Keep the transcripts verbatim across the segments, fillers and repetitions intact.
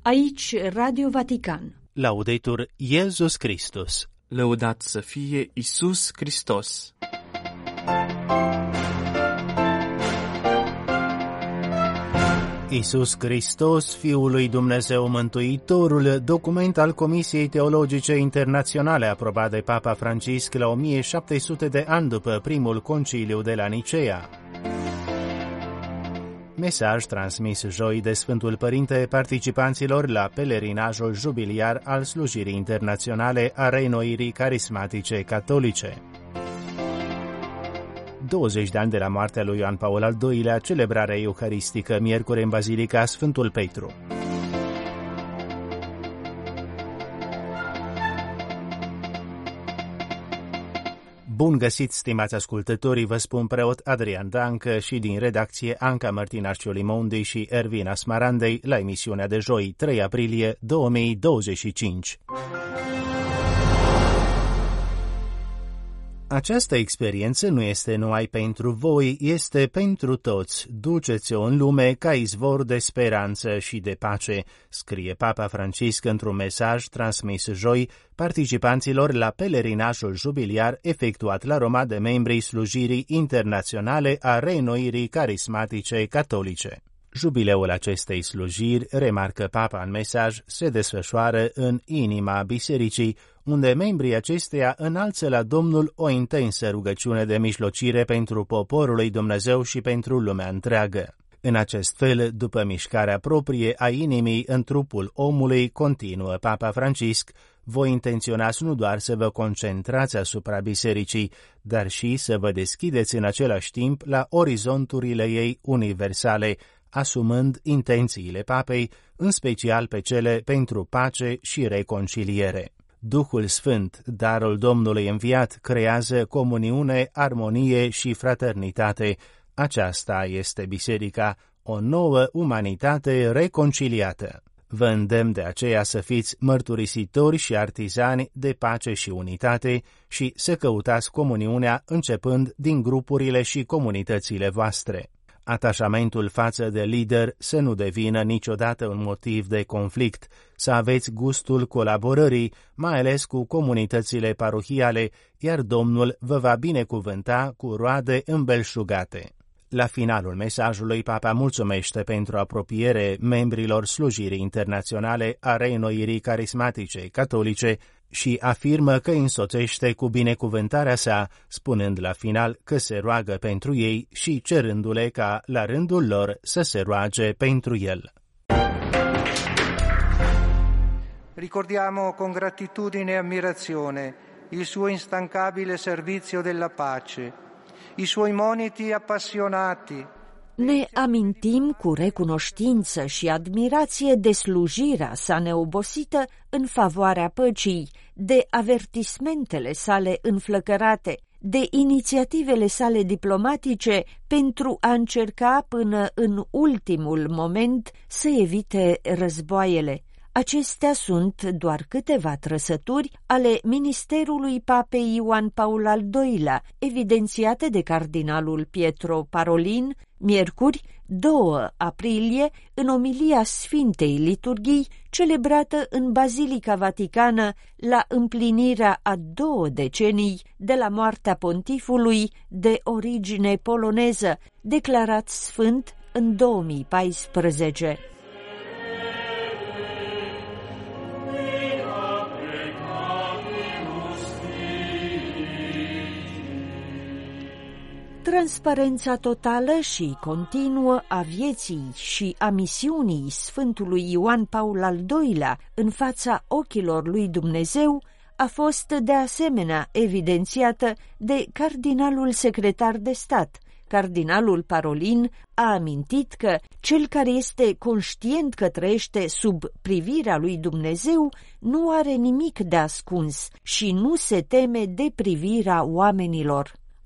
Aici Radio Vatican. Laudetur Iesus Christus. Lăudat să fie Iisus Hristos. Iisus Hristos, Fiul lui Dumnezeu Mântuitorul, document al Comisiei Teologice Internaționale aprobat de Papa Francisc la o mie șapte sute de ani după primul conciliu de la Nicea. Mesaj transmis joi de Sfântul Părinte participanților la pelerinajul jubiliar al slujirii internaționale a reînnoirii carismatice catolice. douăzeci de ani de la moartea lui Ioan Paul al doilea, celebrarea euharistică miercuri în Bazilica Sfântul Petru. Bun găsit, stimați ascultătorii, vă spun preot Adrian Dancă și din redacție Anca Martina Ciolimondi și Ervina Smarandei la emisiunea de joi, trei aprilie două mii douăzeci și cinci. Această experiență nu este numai pentru voi, este pentru toți. Duceți-o în lume ca izvor de speranță și de pace, scrie Papa Francisc într-un mesaj transmis joi participanților la pelerinajul jubiliar efectuat la Roma de membrii slujirii internaționale a reînnoirii carismatice catolice. Jubileul acestei slujiri, remarcă Papa în mesaj, se desfășoară în inima bisericii, unde membrii acesteia înalță la Domnul o intensă rugăciune de mijlocire pentru poporul lui Dumnezeu și pentru lumea întreagă. În acest fel, după mișcarea proprie a inimii în trupul omului, continuă Papa Francisc, voi intenționați nu doar să vă concentrați asupra bisericii, dar și să vă deschideți în același timp la orizonturile ei universale, asumând intențiile papei, în special pe cele pentru pace și reconciliere. Duhul Sfânt, darul Domnului înviat, creează comuniune, armonie și fraternitate. Aceasta este biserica, o nouă umanitate reconciliată. Vă îndemn de aceea să fiți mărturisitori și artizani de pace și unitate și să căutați comuniunea începând din grupurile și comunitățile voastre. Atașamentul față de lider să nu devină niciodată un motiv de conflict, să aveți gustul colaborării, mai ales cu comunitățile parohiale, iar Domnul vă va binecuvânta cu roade îmbelșugate. La finalul mesajului, Papa mulțumește pentru apropiere membrilor slujirii internaționale a reînnoirii carismatice catolice și afirmă că îi însoțește cu binecuvântarea sa, spunând la final că se roagă pentru ei și cerându-le ca, la rândul lor, să se roage pentru el. Ricordiamo con gratitudine e ammirazione il suo instancabile servizio della pace, i suoi moniti appassionati. Ne amintim cu recunoștință și admirație de slujirea sa neobosită în favoarea păcii, de avertismentele sale înflăcărate, de inițiativele sale diplomatice pentru a încerca până în ultimul moment să evite războaiele. Acestea sunt doar câteva trăsături ale ministerului Papei Ioan Paul al doilea, evidențiate de cardinalul Pietro Parolin, miercuri, doi aprilie, în omilia Sfintei Liturghii, celebrată în Bazilica Vaticană la împlinirea a două decenii de la moartea pontifului de origine poloneză, declarat sfânt în două mii paisprezece. Transparența totală și continuă a vieții și a misiunii Sfântului Ioan Paul al doilea în fața ochilor lui Dumnezeu a fost de asemenea evidențiată de cardinalul secretar de stat. Cardinalul Parolin a amintit că cel care este conștient că trăiește sub privirea lui Dumnezeu nu are nimic de ascuns și nu se teme de privirea oamenilor.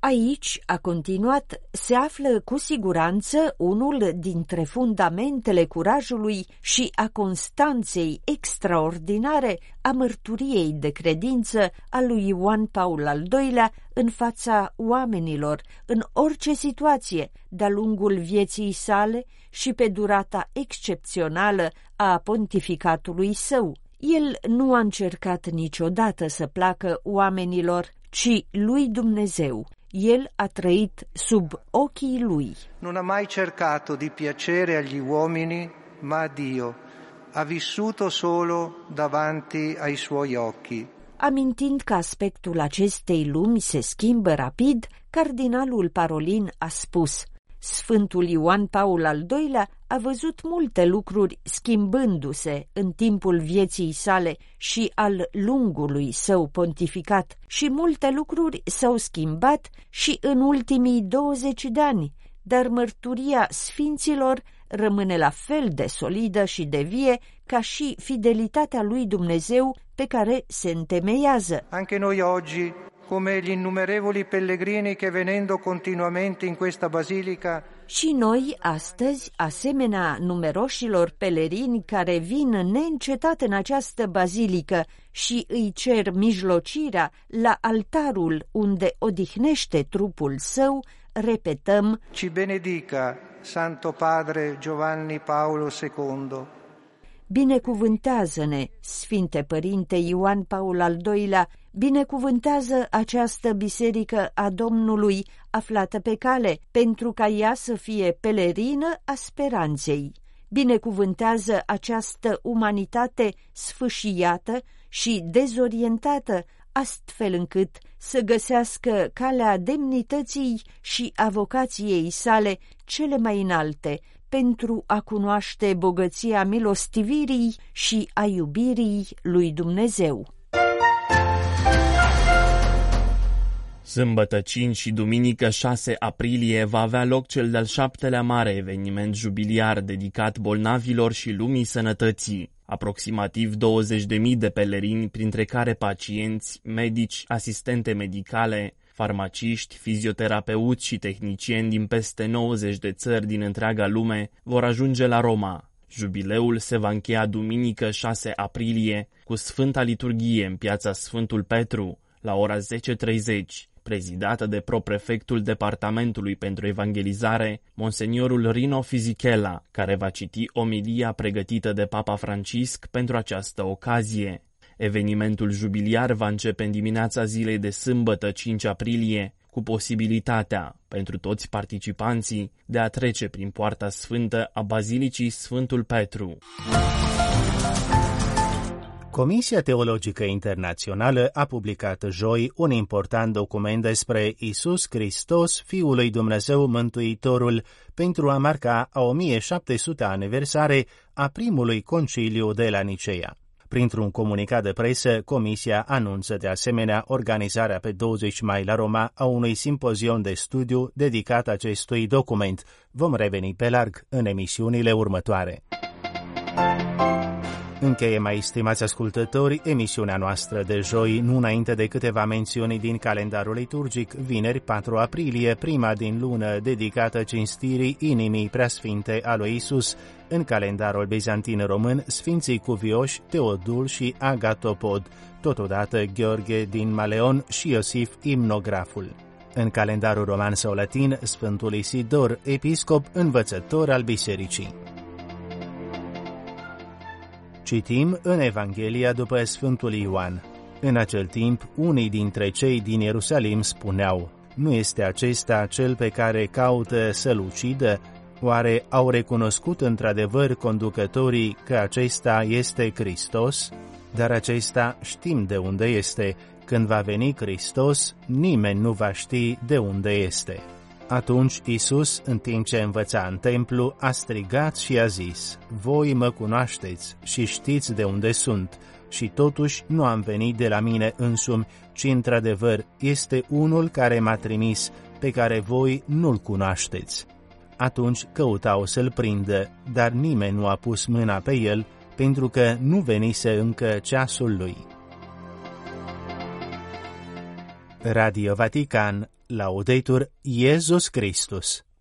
Aici, a continuat, se află cu siguranță unul dintre fundamentele curajului și a constanței extraordinare a mărturiei de credință a lui Ioan Paul al doilea în fața oamenilor, în orice situație, de-a lungul vieții sale și pe durata excepțională a pontificatului său. El nu a încercat niciodată să placă oamenilor, ci lui Dumnezeu. El a trăit sub ochii lui. Non ha mai cercato di piacere agli uomini, ma a Dio. Ha vissuto solo davanti ai suoi occhi. Amintind că aspectul acestei lumi se schimbă rapid, cardinalul Parolin a spus: Sfântul Ioan Paul al doilea a văzut multe lucruri schimbându-se în timpul vieții sale și al lungului său pontificat și multe lucruri s-au schimbat și în ultimii douăzeci de ani, dar mărturia sfinților rămâne la fel de solidă și de vie ca și fidelitatea lui Dumnezeu pe care se întemeiază. Anche noi oggi, come gli innumerevoli pellegrini che venendo continuamente in questa basilica. Și noi, astăzi, asemenea numeroșilor pelerini care vin neîncetat în această bazilică și îi cer mijlocirea la altarul unde odihnește trupul său, repetăm: Ci benedica Santo Padre Giovanni Paolo secondo. Binecuvântează-ne, Sfinte Părinte Ioan Paul al doilea, binecuvântează această biserică a Domnului aflată pe cale, pentru ca ea să fie pelerină a speranței. Binecuvântează această umanitate sfâșiată și dezorientată, astfel încât să găsească calea demnității și a vocației sale cele mai înalte, pentru a cunoaște bogăția milostivirii și a iubirii lui Dumnezeu. Sâmbătă cinci și duminică șase aprilie va avea loc cel de-al șaptelea mare eveniment jubiliar dedicat bolnavilor și lumii sănătății. Aproximativ douăzeci de mii de pelerini, printre care pacienți, medici, asistente medicale, farmaciști, fizioterapeuți și tehnicieni din peste nouăzeci de țări din întreaga lume vor ajunge la Roma. Jubileul se va încheia duminică șase aprilie cu Sfânta Liturghie în piața Sfântul Petru la ora zece treizeci, prezidată de proprefectul Departamentului pentru Evangelizare, Monseniorul Rino Fisichella, care va citi omilia pregătită de Papa Francisc pentru această ocazie. Evenimentul jubiliar va începe în dimineața zilei de sâmbătă cinci aprilie, cu posibilitatea, pentru toți participanții, de a trece prin poarta sfântă a Bazilicii Sfântul Petru. Comisia Teologică Internațională a publicat joi un important document despre Iisus Hristos, Fiul lui Dumnezeu Mântuitorul, pentru a marca a o mie șapte sute aniversare a primului conciliu de la Nicea. Printr-un comunicat de presă, Comisia anunță de asemenea organizarea pe douăzeci mai la Roma a unui simpozion de studiu dedicat acestui document. Vom reveni pe larg în emisiunile următoare. Încheie, mai stimați ascultători, emisiunea noastră de joi, nu înainte de câteva mențiuni din calendarul liturgic. Vineri, patru aprilie, prima din lună dedicată cinstirii inimii preasfinte a lui Isus. În calendarul bizantin român, sfinții cuvioși Teodul și Agatopod, totodată Gheorghe din Maleon și Iosif Imnograful. În calendarul roman sau latin, Sfântul Isidor, episcop învățător al bisericii. Citim în Evanghelia după Sfântul Ioan. În acel timp, unii dintre cei din Ierusalim spuneau: nu este acesta cel pe care caută să-l ucidă? Oare au recunoscut într-adevăr conducătorii că acesta este Hristos? Dar acesta știm de unde este. Când va veni Hristos, nimeni nu va ști de unde este. Atunci Iisus, în timp ce învăța în templu, a strigat și a zis: voi mă cunoașteți și știți de unde sunt, și totuși nu am venit de la mine însumi, ci într-adevăr este unul care m-a trimis, pe care voi nu-l cunoașteți. Atunci căutau să-l prindă, dar nimeni nu a pus mâna pe el, pentru că nu venise încă ceasul lui. Radio Vatican, Laudetur Iesus Christus.